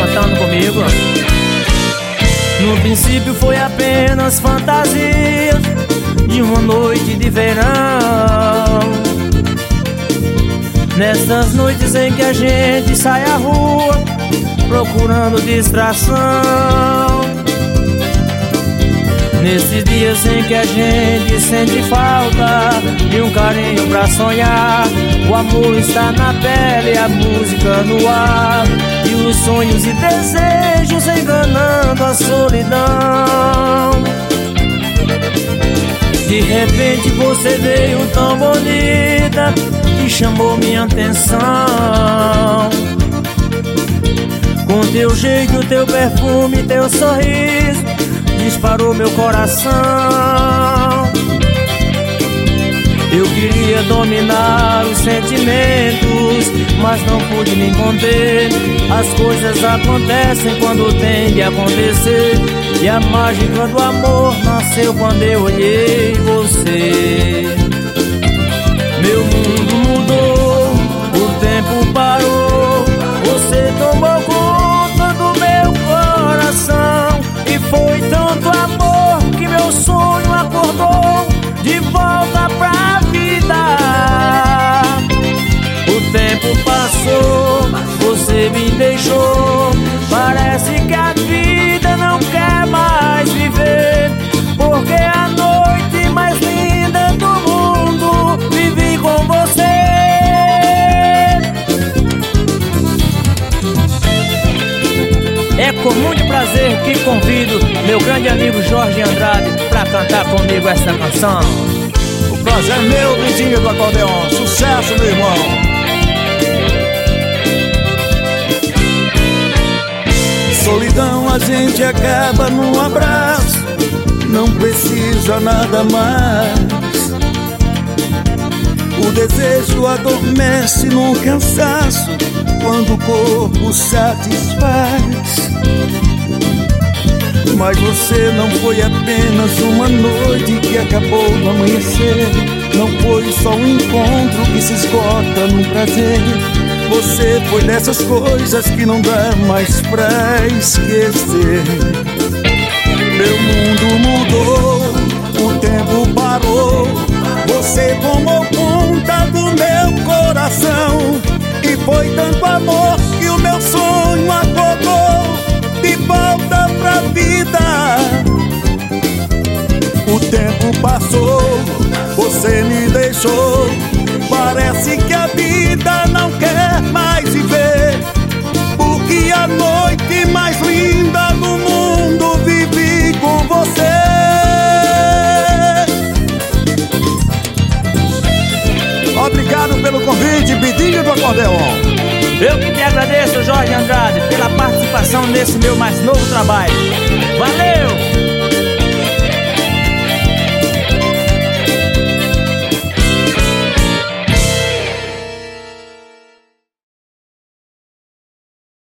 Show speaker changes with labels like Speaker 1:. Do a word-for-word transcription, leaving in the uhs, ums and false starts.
Speaker 1: cantando comigo. No princípio foi apenas fantasia de uma noite de verão. Nessas noites em que a gente sai à rua procurando distração. Nesses dias em que a gente sente falta de um carinho pra sonhar. O amor está na pele, a música no ar, e os sonhos e desejos enganando a solidão. De repente você veio tão bonita e chamou minha atenção. Com teu jeito, teu perfume, teu sorriso disparou meu coração. Eu queria dominar os sentimentos, mas não pude me conter. As coisas acontecem quando tem de acontecer, e a mágica do amor nasceu quando eu olhei você. Meu mundo mudou, o tempo parou, você tomou conta do meu coração. E foi tanto amor que meu sonho acordou de volta pra vida. O tempo passou, você me deixou. Parece que a vida não quer mais viver, porque a noite mais linda do mundo vivi com você. É com muito prazer que convido meu grande amigo Jorge Andrade pra cantar comigo essa canção.
Speaker 2: O prazer é meu, Vidinho do Acordeon. Sucesso, meu irmão. Solidão a gente acaba num abraço, não precisa nada mais. O desejo adormece num cansaço quando o corpo satisfaz. Mas você não foi apenas uma noite que acabou no amanhecer. Não foi só um encontro que se esgota num prazer. Você foi dessas coisas que não dá mais pra esquecer. Meu mundo mudou, o tempo parou. Você tomou conta do meu coração. E foi tanto amor que o meu sonho acordou de volta pra vida. O tempo passou, você me deixou. Parece que a vida não quer mais viver, porque a noite mais linda do mundo vivi com você. Obrigado pelo convite, Vidinho do Acordeon.
Speaker 1: Eu que te agradeço, Jorge Andrade, pela participação nesse meu mais novo trabalho. Valeu!